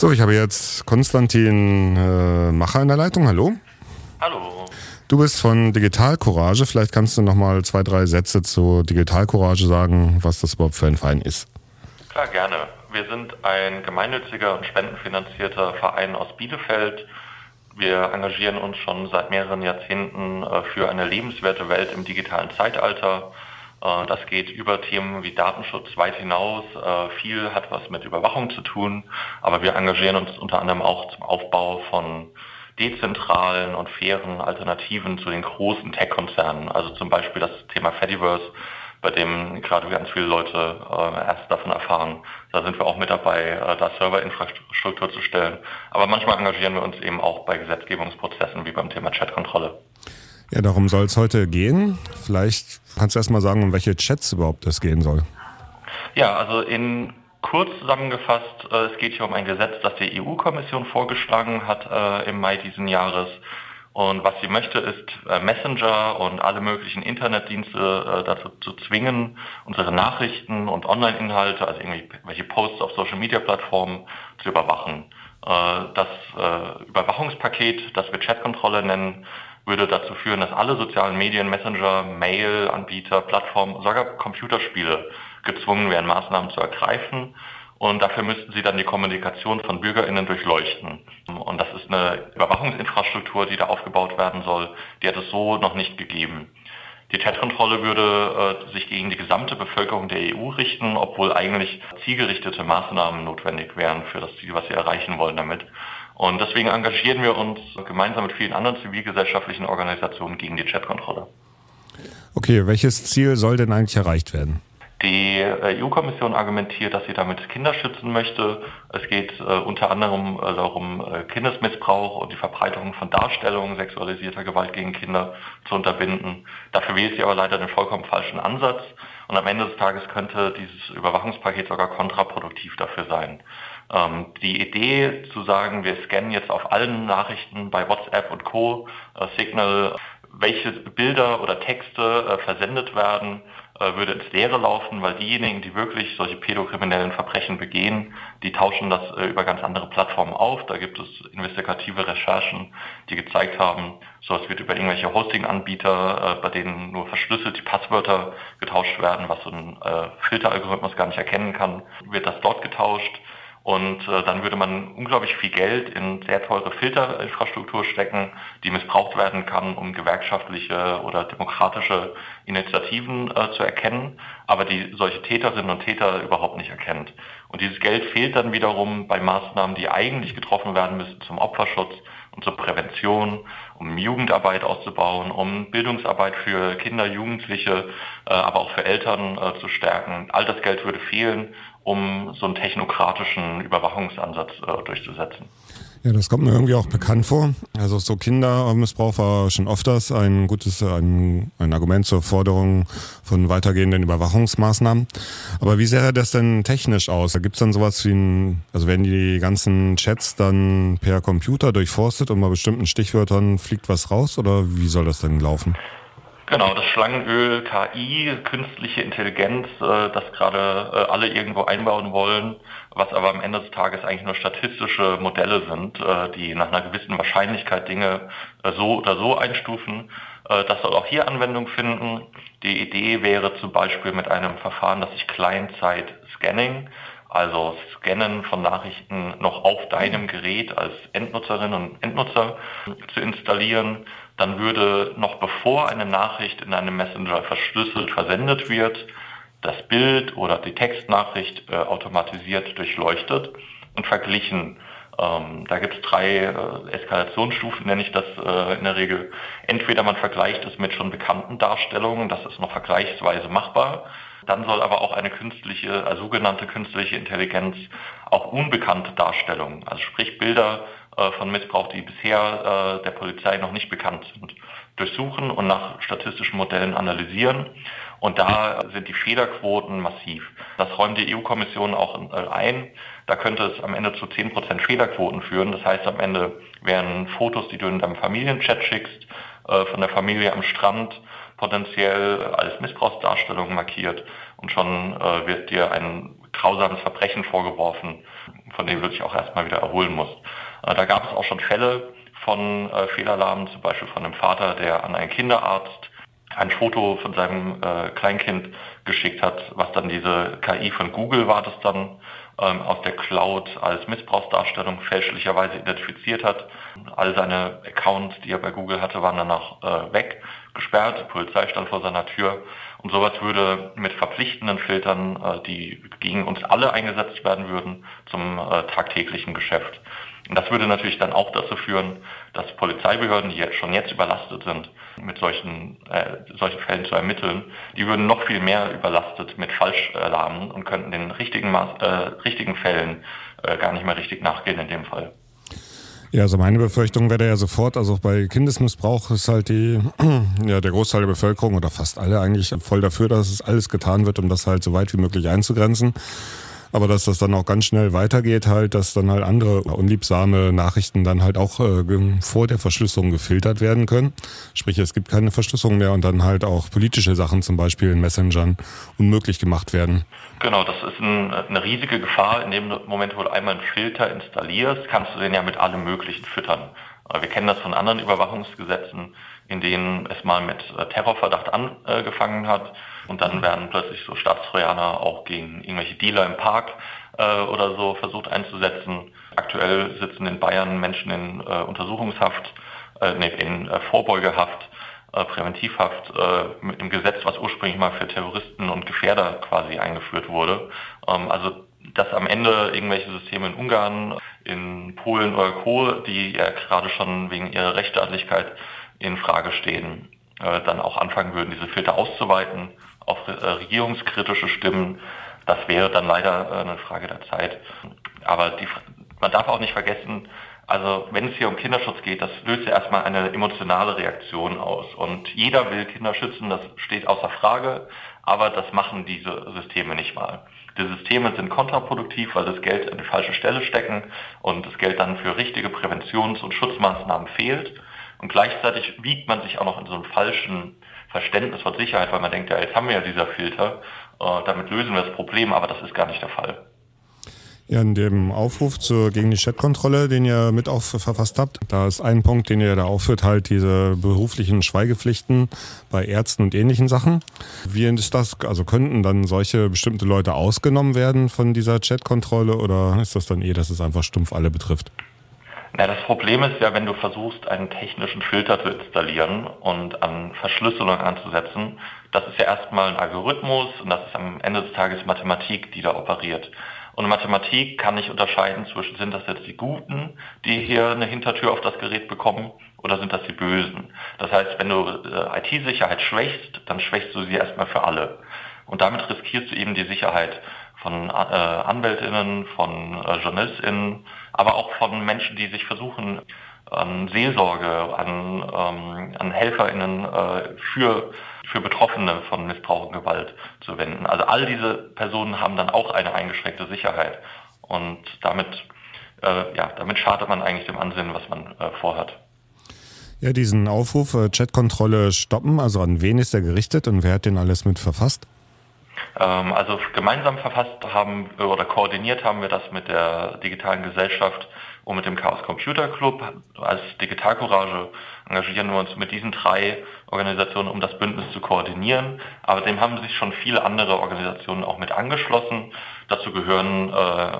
So, ich habe jetzt Konstantin Macher in der Leitung. Hallo. Hallo. Du bist von Digital Courage. Vielleicht kannst du noch mal 2, 3 Sätze zu Digital Courage sagen, was das überhaupt für ein Verein ist. Klar, gerne. Wir sind ein gemeinnütziger und spendenfinanzierter Verein aus Bielefeld. Wir engagieren uns schon seit mehreren Jahrzehnten für eine lebenswerte Welt im digitalen Zeitalter. Das geht über Themen wie Datenschutz weit hinaus. Viel hat was mit Überwachung zu tun, aber wir engagieren uns unter anderem auch zum Aufbau von dezentralen und fairen Alternativen zu den großen Tech-Konzernen. Also zum Beispiel das Thema Fediverse, bei dem gerade ganz viele Leute erst davon erfahren. Da sind wir auch mit dabei, da Serverinfrastruktur zu stellen. Aber manchmal engagieren wir uns eben auch bei Gesetzgebungsprozessen wie beim Thema Chatkontrolle. Ja, darum soll es heute gehen. Vielleicht kannst du erst mal sagen, um welche Chats überhaupt es gehen soll. Ja, also in kurz zusammengefasst, es geht hier um ein Gesetz, das die EU-Kommission vorgeschlagen hat im Mai diesen Jahres. Und was sie möchte, ist Messenger und alle möglichen Internetdienste dazu zu zwingen, unsere Nachrichten und Online-Inhalte, also irgendwelche Posts auf Social-Media-Plattformen zu überwachen. Das Überwachungspaket, das wir Chatkontrolle nennen, würde dazu führen, dass alle sozialen Medien, Messenger, Mail-Anbieter, Plattformen, sogar Computerspiele gezwungen werden, Maßnahmen zu ergreifen. Und dafür müssten sie dann die Kommunikation von BürgerInnen durchleuchten. Und das ist eine Überwachungsinfrastruktur, die da aufgebaut werden soll. Die hat es so noch nicht gegeben. Die Chatkontrolle würde sich gegen die gesamte Bevölkerung der EU richten, obwohl eigentlich zielgerichtete Maßnahmen notwendig wären für das Ziel, was sie erreichen wollen damit. Und deswegen engagieren wir uns gemeinsam mit vielen anderen zivilgesellschaftlichen Organisationen gegen die Chatkontrolle. Okay, welches Ziel soll denn eigentlich erreicht werden? Die EU-Kommission argumentiert, dass sie damit Kinder schützen möchte. Es geht unter anderem darum, Kindesmissbrauch und die Verbreitung von Darstellungen sexualisierter Gewalt gegen Kinder zu unterbinden. Dafür wählt sie aber leider den vollkommen falschen Ansatz. Und am Ende des Tages könnte dieses Überwachungspaket sogar kontraproduktiv dafür sein. Die Idee zu sagen, wir scannen jetzt auf allen Nachrichten bei WhatsApp und Co., Signal, welche Bilder oder Texte versendet werden, würde ins Leere laufen, weil diejenigen, die wirklich solche pädokriminellen Verbrechen begehen, die tauschen das über ganz andere Plattformen auf. Da gibt es investigative Recherchen, die gezeigt haben, sowas wird über irgendwelche Hosting-Anbieter, bei denen nur verschlüsselt die Passwörter getauscht werden, was so ein Filteralgorithmus gar nicht erkennen kann, wird das dort getauscht. Und dann würde man unglaublich viel Geld in sehr teure Filterinfrastruktur stecken, die missbraucht werden kann, um gewerkschaftliche oder demokratische Initiativen zu erkennen, aber die solche Täterinnen und Täter überhaupt nicht erkennt. Und dieses Geld fehlt dann wiederum bei Maßnahmen, die eigentlich getroffen werden müssen zum Opferschutz und zur Prävention, um Jugendarbeit auszubauen, um Bildungsarbeit für Kinder, Jugendliche, aber auch für Eltern zu stärken. All das Geld würde fehlen, um so einen technokratischen Überwachungsansatz durchzusetzen. Ja, das kommt mir irgendwie auch bekannt vor. Also so Kindermissbrauch war schon öfters ein Argument zur Forderung von weitergehenden Überwachungsmaßnahmen. Aber wie sähe das denn technisch aus? Gibt es dann sowas wie also werden die ganzen Chats dann per Computer durchforstet und bei bestimmten Stichwörtern fliegt was raus oder wie soll das denn laufen? Genau, das Schlangenöl, KI, künstliche Intelligenz, das gerade alle irgendwo einbauen wollen, was aber am Ende des Tages eigentlich nur statistische Modelle sind, die nach einer gewissen Wahrscheinlichkeit Dinge so oder so einstufen. Das soll auch hier Anwendung finden. Die Idee wäre zum Beispiel mit einem Verfahren, das sich Client-Side-Scanning, also Scannen von Nachrichten noch auf deinem Gerät als Endnutzerinnen und Endnutzer zu installieren. Dann würde noch bevor eine Nachricht in einem Messenger verschlüsselt versendet wird, das Bild oder die Textnachricht automatisiert durchleuchtet und verglichen. Da gibt es 3 Eskalationsstufen, nenne ich das in der Regel. Entweder man vergleicht es mit schon bekannten Darstellungen, das ist noch vergleichsweise machbar. Dann soll aber auch eine sogenannte künstliche Intelligenz auch unbekannte Darstellungen, also sprich Bilder von Missbrauch, die bisher der Polizei noch nicht bekannt sind, durchsuchen und nach statistischen Modellen analysieren. Und da sind die Fehlerquoten massiv. Das räumt die EU-Kommission auch ein. Da könnte es am Ende zu 10% Fehlerquoten führen. Das heißt, am Ende wären Fotos, die du in deinem Familienchat schickst, von der Familie am Strand, potenziell als Missbrauchsdarstellung markiert. Und schon wird dir ein grausames Verbrechen vorgeworfen, von dem du dich auch erstmal wieder erholen musst. Da gab es auch schon Fälle von Fehlalarmen, zum Beispiel von einem Vater, der an einen Kinderarzt ein Foto von seinem Kleinkind geschickt hat, was dann diese KI von Google war, das dann aus der Cloud als Missbrauchsdarstellung fälschlicherweise identifiziert hat. All seine Accounts, die er bei Google hatte, waren danach gesperrt. Die Polizei stand vor seiner Tür. Und sowas würde mit verpflichtenden Filtern, die gegen uns alle eingesetzt werden würden, zum tagtäglichen Geschäft. Und das würde natürlich dann auch dazu führen, dass Polizeibehörden, die jetzt schon überlastet sind, mit solchen Fällen zu ermitteln, die würden noch viel mehr überlastet mit Falschalarmen und könnten den richtigen Fällen gar nicht mehr richtig nachgehen in dem Fall. Ja, also meine Befürchtung wäre ja sofort, also bei Kindesmissbrauch ist halt der Großteil der Bevölkerung oder fast alle eigentlich voll dafür, dass es alles getan wird, um das halt so weit wie möglich einzugrenzen. Aber dass das dann auch ganz schnell weitergeht, halt, dass dann halt andere unliebsame Nachrichten dann halt auch vor der Verschlüsselung gefiltert werden können. Sprich, es gibt keine Verschlüsselung mehr und dann halt auch politische Sachen zum Beispiel in Messengern unmöglich gemacht werden. Genau, das ist eine riesige Gefahr. In dem Moment, wo du einmal einen Filter installierst, kannst du den ja mit allem Möglichen füttern. Wir kennen das von anderen Überwachungsgesetzen, in denen es mal mit Terrorverdacht angefangen hat. Und dann werden plötzlich so Staatstrojaner auch gegen irgendwelche Dealer im Park oder so versucht einzusetzen. Aktuell sitzen in Bayern Menschen in Untersuchungshaft, in Vorbeugehaft, Präventivhaft mit einem Gesetz, was ursprünglich mal für Terroristen und Gefährder quasi eingeführt wurde. Also dass am Ende irgendwelche Systeme in Ungarn, in Polen oder Co., die ja gerade schon wegen ihrer Rechtsstaatlichkeit in Frage stehen, dann auch anfangen würden, diese Filter auszuweiten auf regierungskritische Stimmen. Das wäre dann leider eine Frage der Zeit. Aber man darf auch nicht vergessen, also wenn es hier um Kinderschutz geht, das löst ja erstmal eine emotionale Reaktion aus. Und jeder will Kinder schützen, das steht außer Frage, aber das machen diese Systeme nicht mal. Die Systeme sind kontraproduktiv, weil das Geld an die falsche Stelle stecken und das Geld dann für richtige Präventions- und Schutzmaßnahmen fehlt. Und gleichzeitig wiegt man sich auch noch in so einem falschen Verständnis von Sicherheit, weil man denkt, ja, jetzt haben wir ja dieser Filter, damit lösen wir das Problem, aber das ist gar nicht der Fall. Ja, in dem Aufruf gegen die Chatkontrolle, den ihr mit verfasst habt, da ist ein Punkt, den ihr da aufführt, halt diese beruflichen Schweigepflichten bei Ärzten und ähnlichen Sachen. Wie ist das? Also könnten dann solche bestimmte Leute ausgenommen werden von dieser Chatkontrolle oder ist das dann dass es einfach stumpf alle betrifft? Na, das Problem ist ja, wenn du versuchst, einen technischen Filter zu installieren und an Verschlüsselung anzusetzen, das ist ja erstmal ein Algorithmus und das ist am Ende des Tages Mathematik, die da operiert. Und Mathematik kann nicht unterscheiden zwischen, sind das jetzt die Guten, die hier eine Hintertür auf das Gerät bekommen, oder sind das die Bösen. Das heißt, wenn du IT-Sicherheit schwächst, dann schwächst du sie erstmal für alle. Und damit riskierst du eben die Sicherheit von AnwältInnen, von JournalistInnen, aber auch von Menschen, die sich versuchen, an Seelsorge, an HelferInnen für Betroffene von Missbrauch und Gewalt zu wenden. Also all diese Personen haben dann auch eine eingeschränkte Sicherheit. Und damit schadet man eigentlich dem Ansinnen, was man vorhat. Ja, diesen Aufruf Chatkontrolle stoppen, also an wen ist der gerichtet und wer hat den alles mit verfasst? Also gemeinsam verfasst haben oder koordiniert haben wir das mit der Digitalen Gesellschaft und mit dem Chaos Computer Club. Als Digitalcourage engagieren wir uns mit diesen 3 Organisationen, um das Bündnis zu koordinieren. Aber dem haben sich schon viele andere Organisationen auch mit angeschlossen. Dazu gehören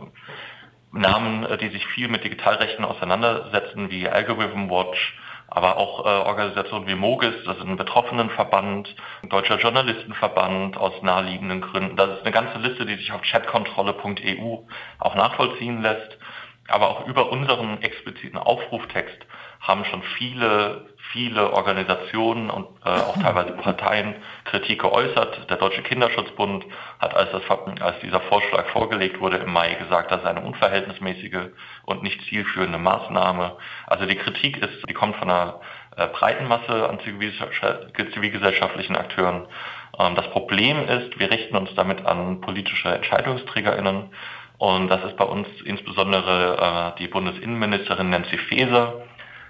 Namen, die sich viel mit Digitalrechten auseinandersetzen, wie Algorithm Watch, aber auch Organisationen wie Mogis, das ist ein Betroffenenverband, ein deutscher Journalistenverband aus naheliegenden Gründen. Das ist eine ganze Liste, die sich auf chatkontrolle.eu auch nachvollziehen lässt. Aber auch über unseren expliziten Aufruftext haben schon viele Organisationen und auch teilweise Parteien Kritik geäußert. Der Deutsche Kinderschutzbund hat, als dieser Vorschlag vorgelegt wurde im Mai, gesagt, das ist eine unverhältnismäßige und nicht zielführende Maßnahme. Also die Kritik die kommt von einer breiten Masse an zivilgesellschaftlichen Akteuren. Das Problem ist, wir richten uns damit an politische EntscheidungsträgerInnen. Und das ist bei uns insbesondere die Bundesinnenministerin Nancy Faeser,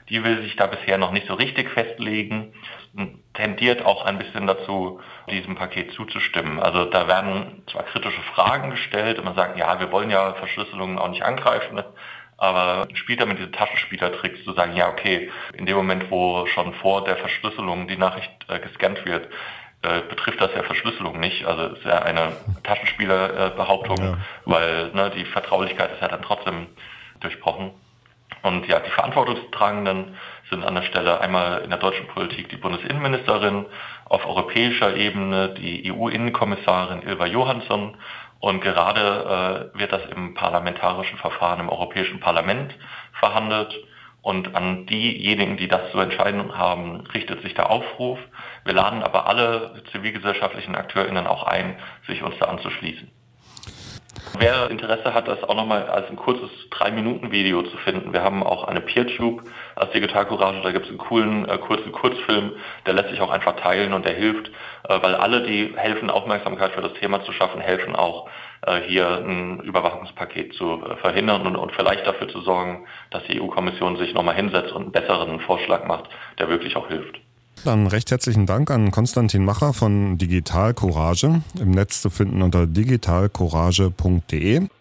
Die will sich da bisher noch nicht so richtig festlegen, tendiert auch ein bisschen dazu, diesem Paket zuzustimmen. Also da werden zwar kritische Fragen gestellt und man sagt, ja, wir wollen ja Verschlüsselungen auch nicht angreifen, aber spielt damit diese Taschenspielertricks zu sagen, ja okay, in dem Moment, wo schon vor der Verschlüsselung die Nachricht gescannt wird, betrifft das ja Verschlüsselung nicht. Also es ist ja eine Taschenspielerbehauptung, weil die Vertraulichkeit ist ja dann trotzdem durchbrochen. Und ja, die Verantwortungstragenden sind an der Stelle einmal in der deutschen Politik die Bundesinnenministerin, auf europäischer Ebene die EU-Innenkommissarin Ylva Johansson und gerade wird das im parlamentarischen Verfahren im Europäischen Parlament verhandelt und an diejenigen, die das zu entscheiden haben, richtet sich der Aufruf. Wir laden aber alle zivilgesellschaftlichen AkteurInnen auch ein, sich uns da anzuschließen. Wer Interesse hat, das auch nochmal als ein kurzes 3-Minuten-Video zu finden. Wir haben auch eine PeerTube als Digital Courage, da gibt es einen coolen, kurzen Kurzfilm, der lässt sich auch einfach teilen und der hilft, weil alle, die helfen, Aufmerksamkeit für das Thema zu schaffen, helfen auch, hier ein Überwachungspaket zu verhindern und vielleicht dafür zu sorgen, dass die EU-Kommission sich nochmal hinsetzt und einen besseren Vorschlag macht, der wirklich auch hilft. Dann recht herzlichen Dank an Konstantin Macher von Digital Courage, im Netz zu finden unter digitalcourage.de.